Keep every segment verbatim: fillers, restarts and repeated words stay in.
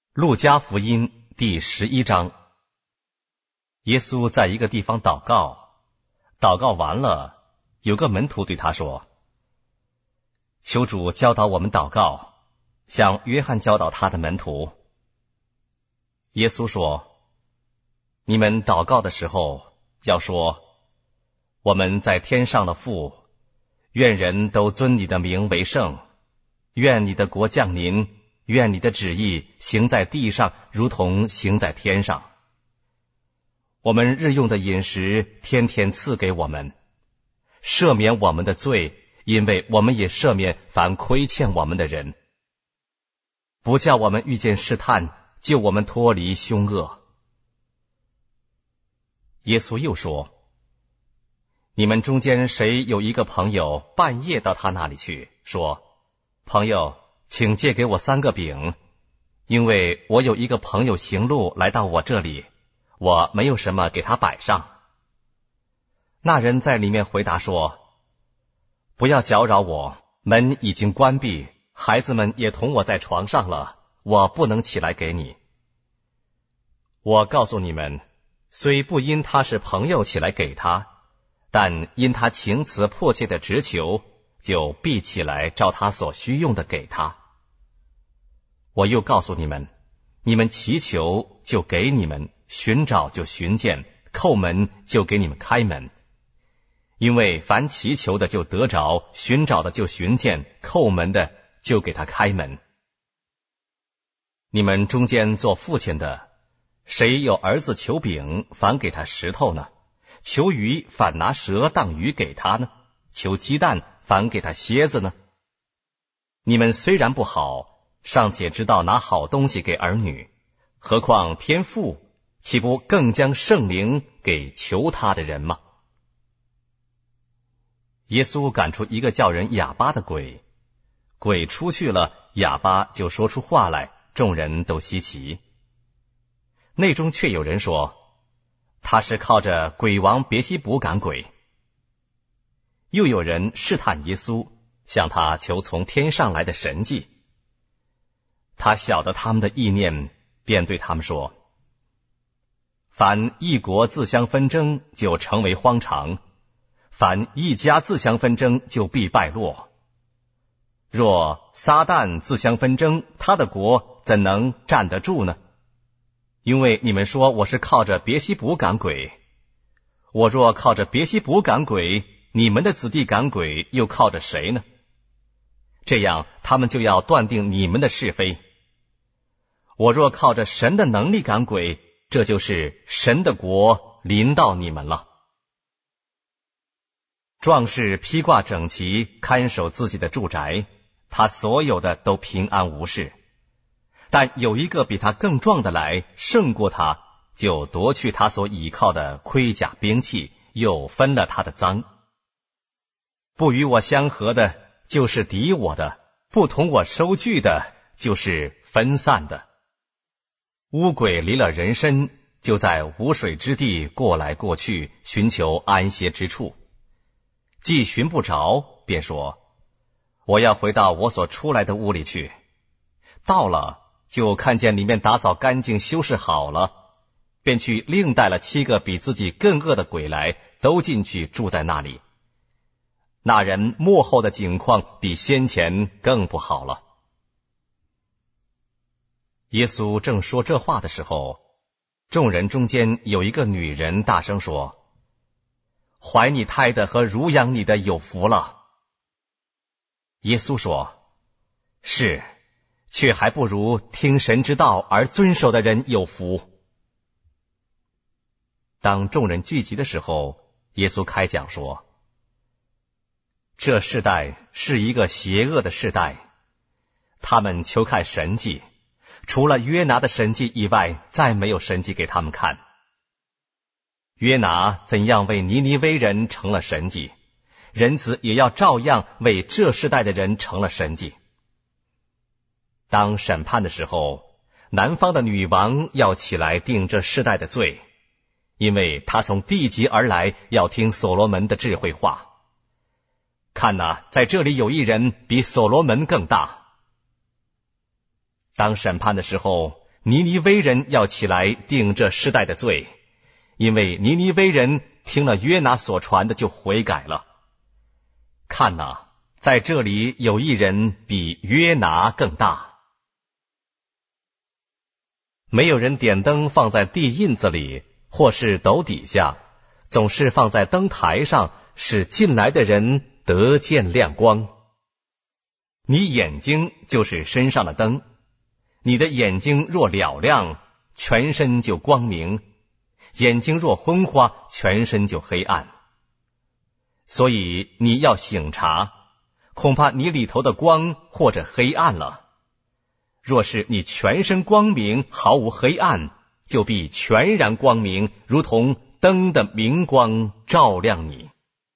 路加福音第十一章，耶稣在一个地方祷告，祷告完了，有个门徒对他说：求主教导我们祷告，像约翰教导他的门徒。耶稣说：你们祷告的时候，要说：我们在天上的父，愿人都尊你的名为圣，愿你的国降临，愿你的旨意行在地上，如同行在天上。我们日用的饮食天天赐给我们，赦免我们的罪，因为我们也赦免凡亏欠我们的人。不叫我们遇见试探，救我们脱离凶恶。耶稣又说：你们中间谁有一个朋友半夜到他那里去，说：朋友，请借给我三个饼，因为我有一个朋友行路来到我这里，我没有什么给他摆上。那人在里面回答说：不要搅扰我，门已经关闭，孩子们也同我在床上了，我不能起来给你。我告诉你们，虽不因他是朋友起来给他，但因他情辞迫切的直求，就必起来照他所需用的给他。我又告诉你们，你们祈求就给你们，寻找就寻见，叩门就给你们开门。因为凡祈求的就得着，寻找的就寻见，叩门的就给他开门。你们中间做父亲的，谁有儿子求饼，反给他石头呢？求鱼，反拿蛇当鱼给他呢？求鸡蛋，反给他蝎子呢？你们虽然不好，尚且知道拿好东西给儿女，何况天父，岂不更将圣灵给求他的人吗？耶稣赶出一个叫人哑巴的鬼，鬼出去了，哑巴就说出话来，众人都稀奇。内中却有人说，他是靠着鬼王别西卜赶鬼。又有人试探耶稣，向他求从天上来的神迹。他晓得他们的意念，便对他们说：凡一国自相纷争，就成为荒场；凡一家自相纷争，就必败落。若撒旦自相纷争，他的国怎能站得住呢？因为你们说我是靠着别西卜赶鬼，我若靠着别西卜赶鬼，你们的子弟赶鬼又靠着谁呢？这样他们就要断定你们的是非。我若靠着神的能力赶鬼，这就是神的国临到你们了。壮士披挂整齐，看守自己的住宅，他所有的都平安无事。但有一个比他更壮的来，胜过他，就夺去他所倚靠的盔甲兵器，又分了他的赃。不与我相合的，就是敌我的；不同我收据的，就是分散的。污鬼离了人身，就在无水之地过来过去，寻求安歇之处。既寻不着，便说：我要回到我所出来的屋里去。到了，就看见里面打扫干净，修饰好了，便去另带了七个比自己更恶的鬼来，都进去住在那里。那人末后的景况比先前更不好了。耶稣正说这话的时候，众人中间有一个女人大声说：怀你胎的和乳养你的有福了。耶稣说：是，却还不如听神之道而遵守的人有福。当众人聚集的时候，耶稣开讲说：这世代是一个邪恶的世代，他们求看神迹，除了约拿的神迹以外，再没有神迹给他们看。约拿怎样为尼尼微人成了神迹，人子也要照样为这世代的人成了神迹。当审判的时候，南方的女王要起来定这世代的罪，因为她从地极而来，要听所罗门的智慧话。看哪，在这里有一人比所罗门更大。当审判的时候， 尼尼微人要起来定这世代的罪，因为尼尼微人听了约拿所传的就悔改了。看哪，在这里有一人比约拿更大。没有人点灯放在地印子里，或是斗底下，总是放在灯台上，使进来的人得见亮光。你眼睛就是身上的灯，你的眼睛若嘹亮，全身就光明；眼睛若昏花，全身就黑暗。所以你要醒察，恐怕你里头的光或者黑暗了。若是你全身光明，毫无黑暗，就必全然光明，如同灯的明光照亮你。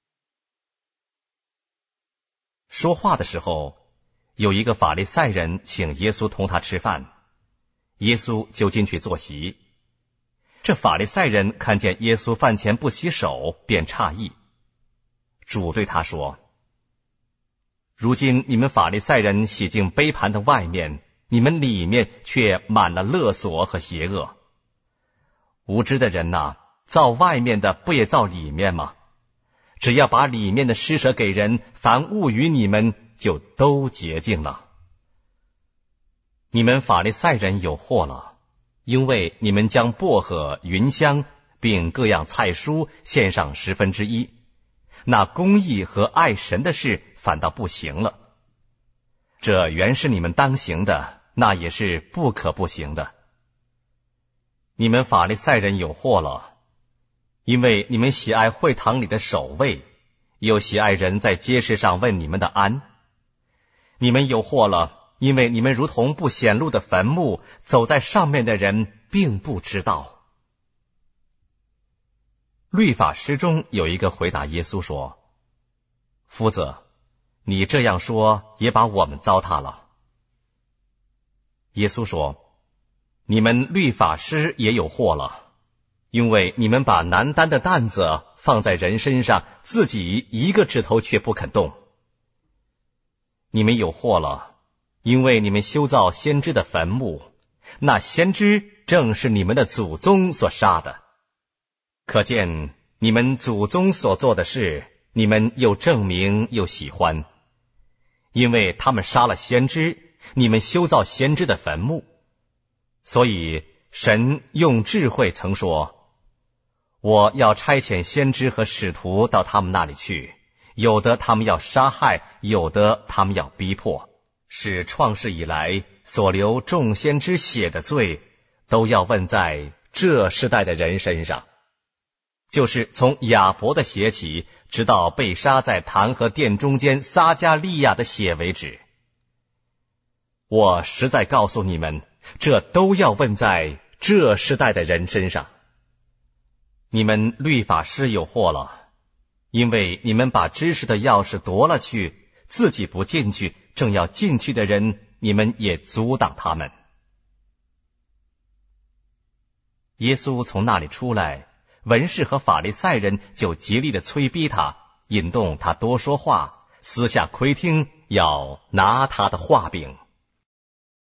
说话的时候，有一个法利赛人请耶稣同他吃饭，耶稣就进去坐席。这法利赛人看见耶稣饭前不洗手，便诧异。主对他说：如今你们法利赛人洗净杯盘的外面，你们里面却满了勒索和邪恶。无知的人哪，造外面的不也造里面吗？只要把里面的施舍给人，凡物与你们就都洁净了。你们法利赛人有祸了，因为你们将薄荷、芸香并各样菜蔬献上十分之一，那公义和爱神的事反倒不行了。这原是你们当行的，那也是不可不行的。你们法利赛人有祸了，因为你们喜爱会堂里的守卫，又喜爱人在街市上问你们的安。你们有祸了，因为你们如同不显露的坟墓，走在上面的人并不知道。律法师中有一个回答耶稣说：夫子，你这样说也把我们糟蹋了。耶稣说：你们律法师也有祸了，因为你们把难担的担子放在人身上，自己一个指头却不肯动。你们有祸了，因为你们修造先知的坟墓，那先知正是你们的祖宗所杀的。可见你们祖宗所做的事，你们又证明又喜欢，因为他们杀了先知，你们修造先知的坟墓。所以神用智慧曾说：我要差遣先知和使徒到他们那里去，有的他们要杀害，有的他们要逼迫，使创世以来所流众先知血的罪都要问在这世代的人身上，就是从亚伯的血起，直到被杀在坛和殿中间撒加利亚的血为止。我实在告诉你们，这都要问在这世代的人身上。你们律法师有祸了，因为你们把知识的钥匙夺了去，自己不进去，正要进去的人，你们也阻挡他们。耶稣从那里出来，文士和法利赛人就极力的催逼他，引动他多说话，私下窥听，要拿他的话柄。